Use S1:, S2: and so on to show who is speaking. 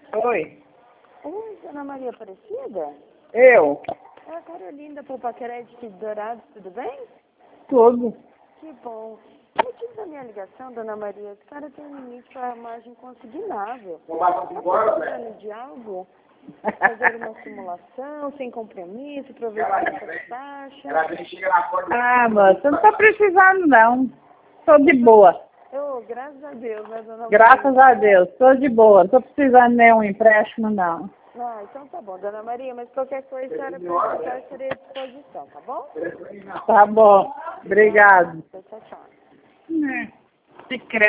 S1: Oi.
S2: Oi, Dona Maria Aparecida?
S1: Eu?
S2: É a Carolina do Paquerete de Dourados, tudo bem?
S1: Tudo.
S2: Que bom. O motivo da minha ligação, Dona Maria, esse cara tem limite para a margem consignável. Está precisando de algo? Fazer uma simulação, sem compromisso, aproveitar essa taxa.
S1: Ah, moça, não tô precisando não. Tô de boa.
S2: Graças a Deus, né, Dona Maria?
S1: Graças a Deus, tô de boa. Não tô precisando de nenhum empréstimo, não.
S2: Ah, então tá bom, Dona Maria, mas qualquer coisa, a senhora precisar, eu estarei à disposição, tá bom?
S1: Tá bom. Obrigado.
S2: Tchau, tchau.
S1: Se